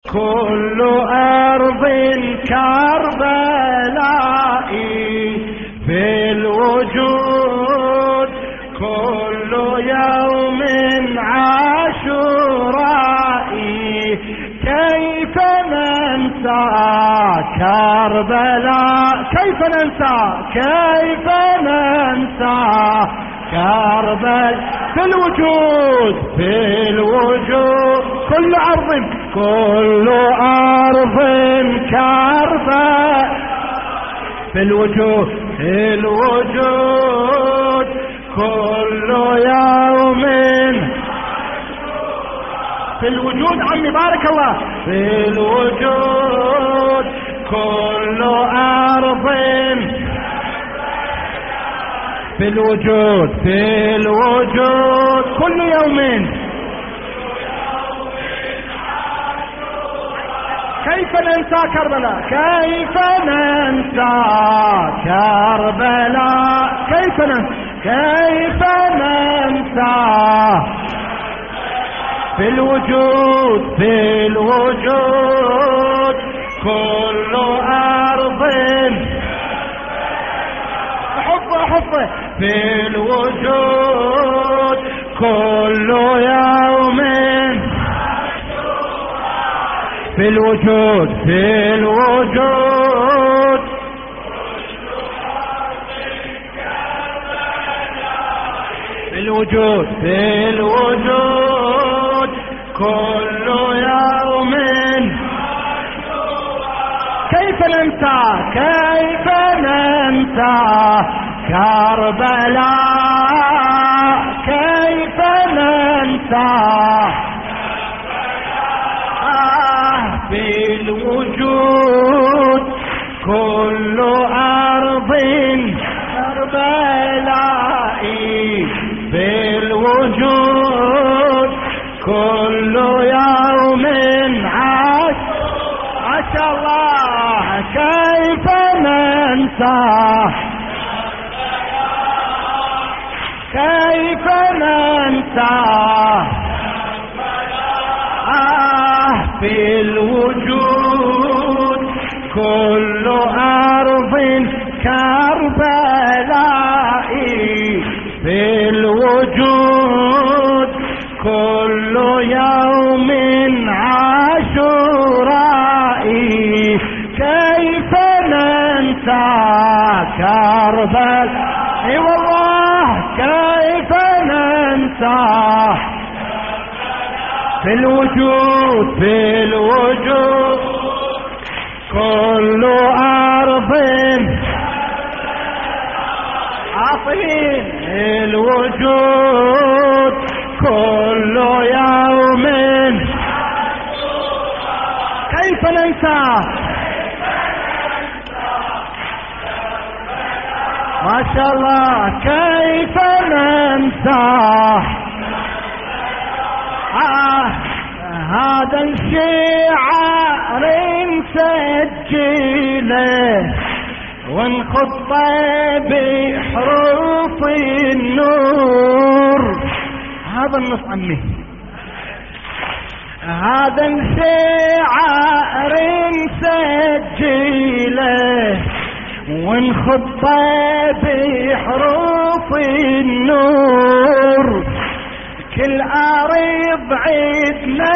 كل أرض كربلائي في الوجود كل يوم عاشورائي كيف ننسى كربلاء كيف ننسى كربلاء في الوجود كل أرض كربلاء في الوجود كل يوم في الوجود عمي بارك الله في الوجود كل أرض في الوجود كل يوم كيف ننسى كربلاء كيف ننسى في الوجود كل أرض حفظه في الوجود كل يوم في الوجود كل يوم كيف ننسى كربلاء كيف ننسى في الوجود كل أرض كربلائي في الوجود كل يوم ما شاء الله كيف ننسى في الوجود كل أرض كربلائي في الوجود كل يوم عاشورائي كيف ننسى كربلاء اي والله كيف ننسى في الوجود كل أرض عاطين الوجود كل يوم كيف ننسى ما شاء الله كيف ننسى هذا الشعار نسجله ونخطه بحروف النور هذا النص عمي هذا الشعار نسجله ونخطه بحروف النور كل أريض عيدنا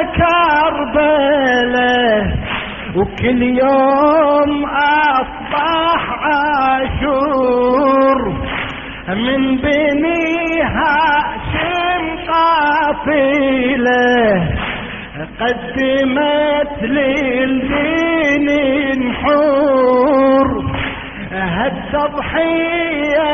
كربله وكل يوم أصبح عاشور من بني هاشم قافله قدمت للدين نحور هالتضحية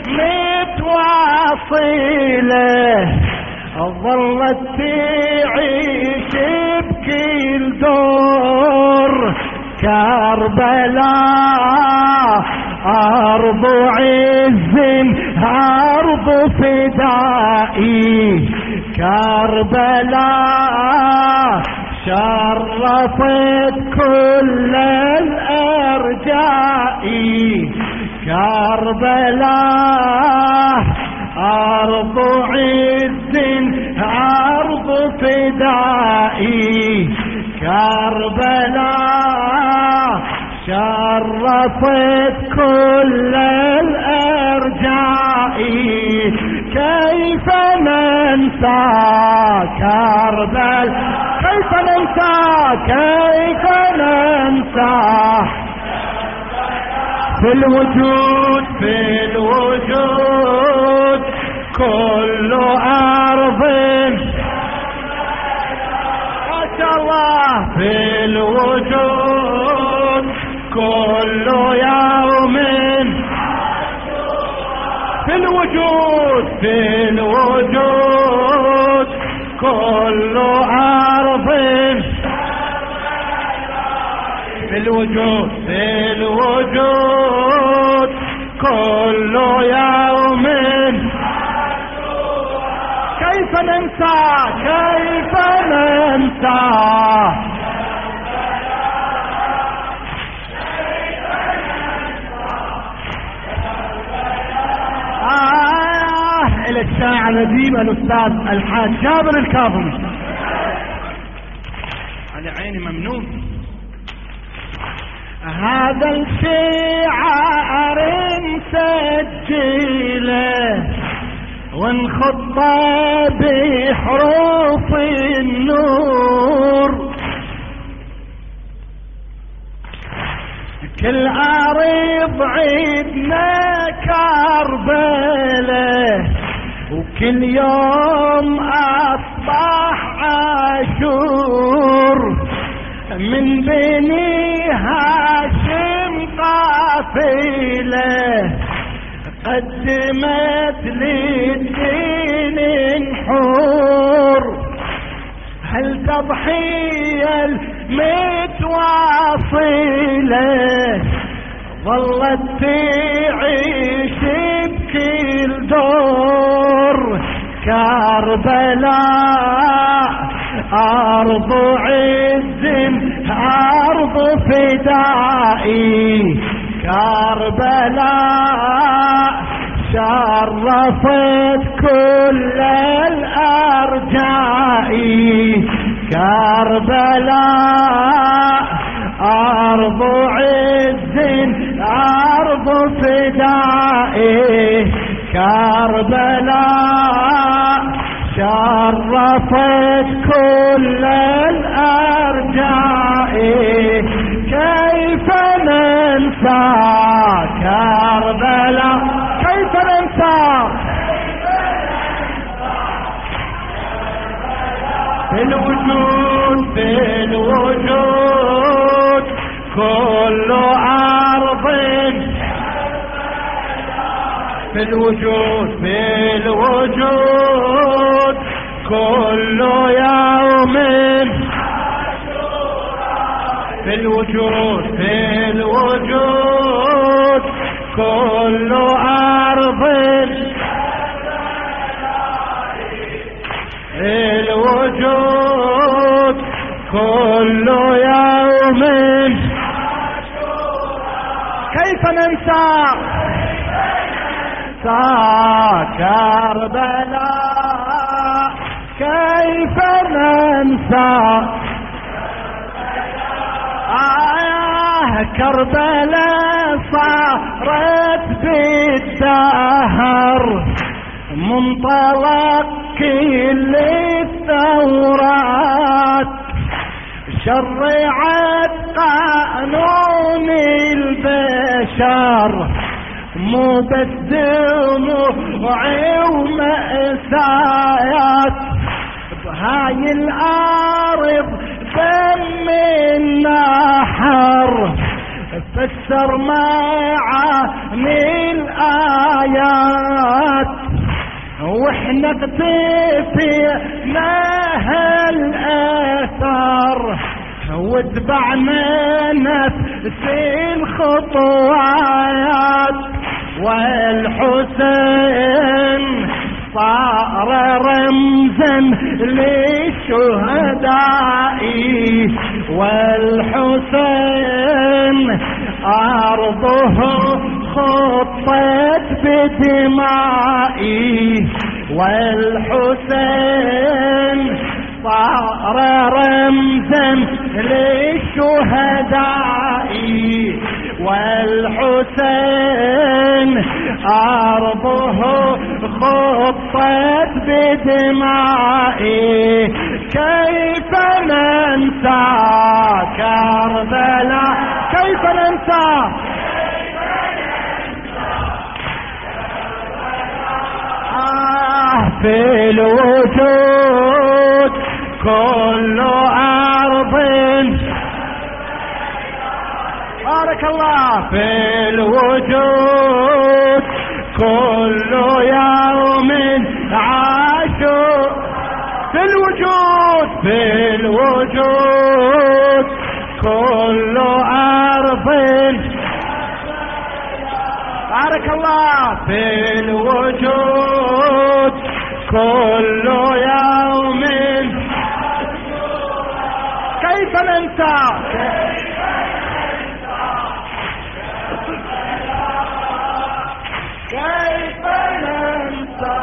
المتواصلة ظلت تعيش بكل دور كربلاء أرض عز أرض فدائي كربلاء شرفت كل الأرجاء كربلاء أرض عز أرض فدائي كربلاء شرفت كل الأرجاء، كيف ننسى كربلاء، كيف ننسى، كيف ننسى في الوجود، في الوجود كل أرض ما شاء الله، في الوجود كل يوم، في الوجود، في الوجود كل أرض، في الوجود، في الوجود كل يوم، كيف ننسى، كيف ننسى إلى الشاعر الأديب الأستاذ الحاج جابر الكاظمي. على عيني ممنون. هذا الشعر نسجله ونخط بحروف النور، كل أرض عيدنا كربله، وكل يوم أصبح عاشور، من بني هاشم قافله قدمت للدين نحور، هل تضحية المتواصلة ظلت تعيش بكل دور، كربلاء أرض عز أرض فدائي، كربلاء شرفت كل الأرجاء، كربلاء أرض عز أرض فدائي، كربلاء شرفت كل الأرجاء، كيف ننسى كربلاء، كيف ننسى في الوجود، في الوجود كل أرض، في الوجود، في الوجود كل يوم، في الوجود، في الوجود كل أرض، في الوجود كل يوم، كيف ننسى كربلاء، كيف ننسى كربلاء صارت بالدهر منطلق كل الثورات، شرعت قانون البشر مو بس دموع ومأسايات، بهاي الأرض دم النحر فسر معاني الآيات، واحنا اقتفينا هالأثر واتبعنا نفس الخطوات، والحسين صار رمزا للشهداء، والحسين أرضه خطت بدمائي، والحسين صار رمزا للشهداء والحسين أرضه خطت بدمائي كيف ننسى كربلاء كيف ننسى في الوجود كل أرض بارك الله في الوجود كل يوم عاشور في الوجود كل أرض بارك الله في الوجود كل يوم كيف ننسى كيف ننسى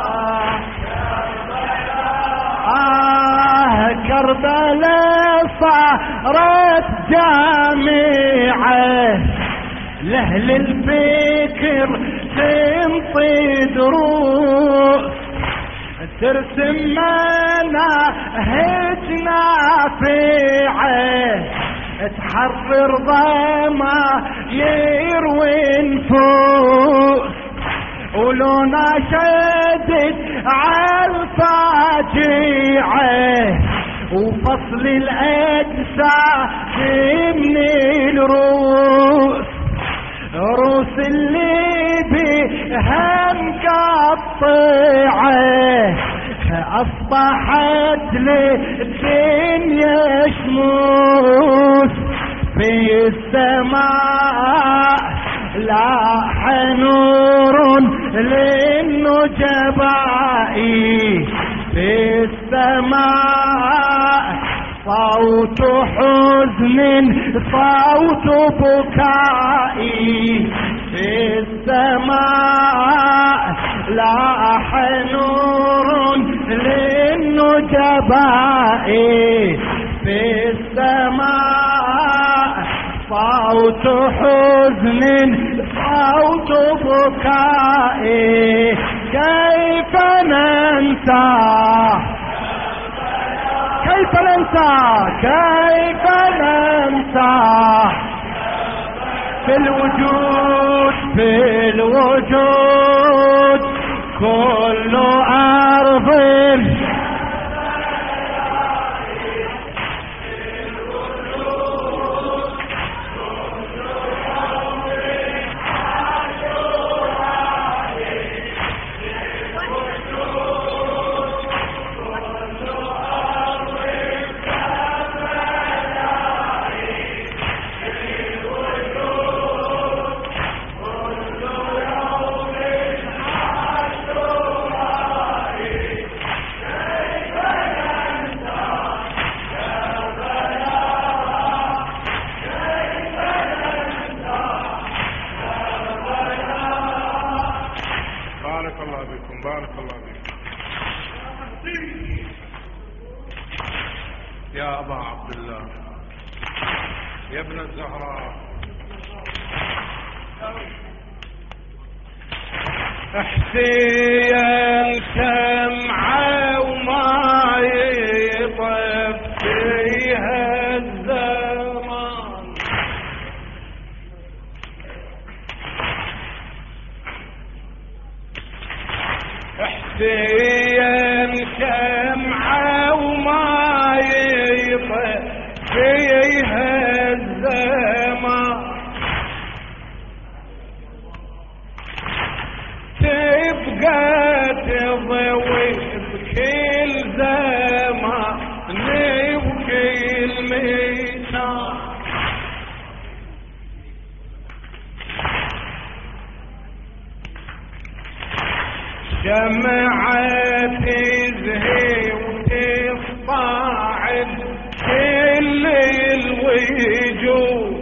كربلاء صارت جامعة لأهل الفكر تنطي دروس ترسم مناهج نافعة تحرر ضماير ونفوس ولو نشدت عالفاجعة وفصل الأجساد من الروس روس اللي بها مقطعة أصبحت للدنيا شموس في السماء لاح نور للنجباء في السماء صوت حزن صوت بكائي في السماء لاح نور للنجباء في السماء صوت حزن صوت بكائي كيف ننسى كيف ننسى كيف ننسى في الوجود كل أرض بارك الله بكم. يا أبا عبد الله يا ابن الزهراء حسين شمعة وما يطفيها الزمان حسين شمعة وما يطفيها الزمان تبقى تضوي بكل زمان وكل مكان شمعة تزهي وتصطعد كل الوجوه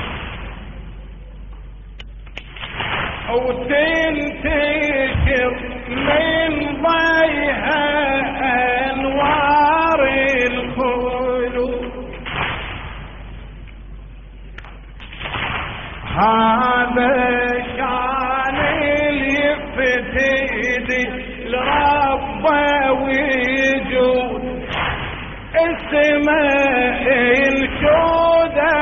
وتنتشر من ضيها أنوار الخلود هذا شان اللي يفتدي لربه ويجود السماء السودة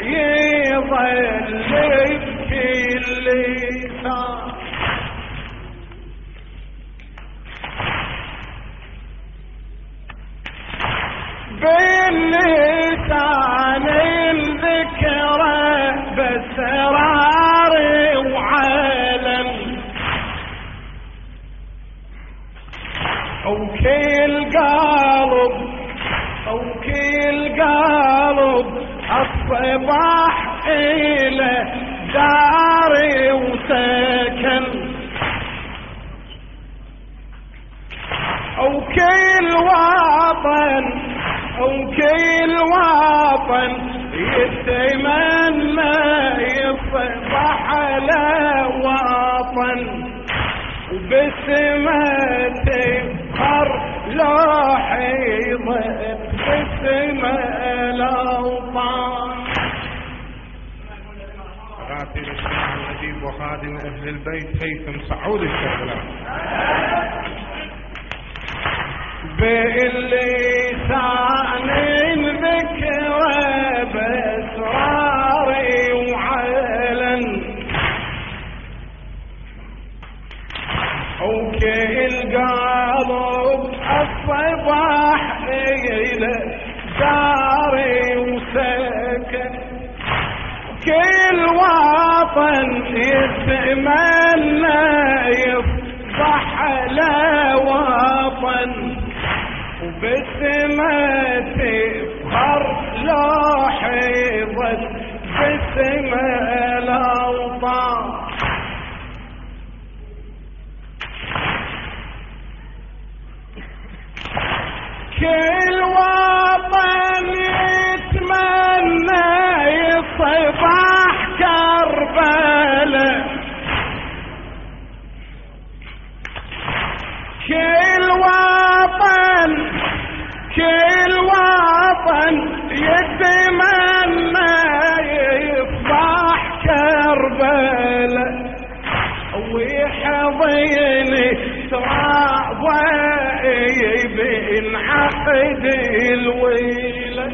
يظل بكل لسان باللسان الذكرى بسرار وعالم او كل قلب الصباح إلى داري وسكن او كل وطن يتمنى يصبح له وطن وبسمة تفخر لوح يضيق بسمة الأوطان. راتب الشيخ النجيب وخادم أهل البيت هيثم سعود الشغلان. باللسان ذكرى بأسراري وعلن وكل قلب الصباح إلى داري وسكن كل وطن يتمنى يصبح له وطن وبسمة تفخر لاحظت بسمة الأوطان. كل وطن يتمنى يصبح كربلاء كل وطن يتمنى يصبح كربلاء ويحضني ترابه بين عقد الويلة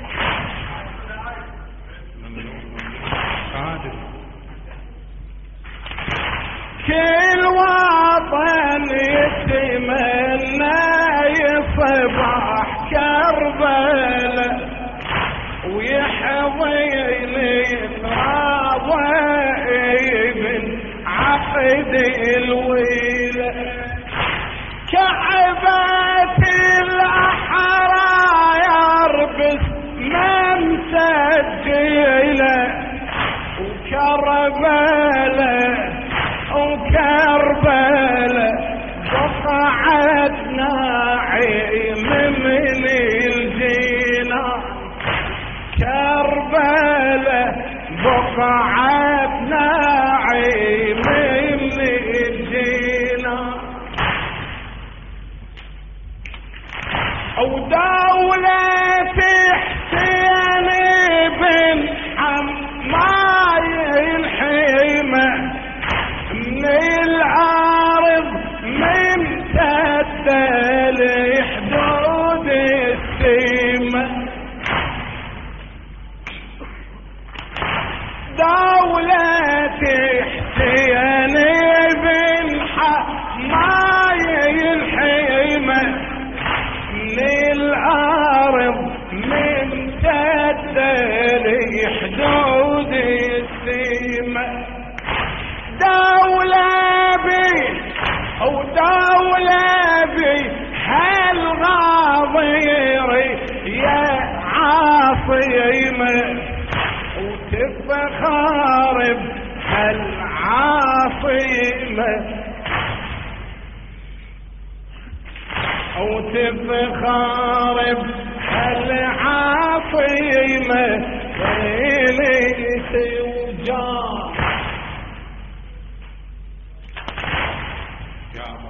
كل وطن يتمنى يصبح كربلاء ويحضني ترابه بين عقد الويلة كعبة الأحرار بس ما مسجلة وكربلة بقعت ناعم من الجنان كربلة بقعت ناعم من الجنان ودولة حسين بن حماي الحيمة من الأرض من تدل حدود السيمة دولة حسين بن حماي الحيمة للأرض من تدل حدود السيمة دولة بي هالغاضير يا عاصمة وتفخر هالعاصمة وتفخر هالعاصمة ليلة وجار يا الله.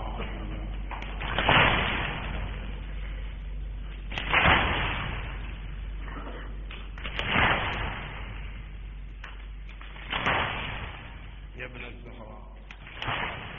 ابن الزهراء.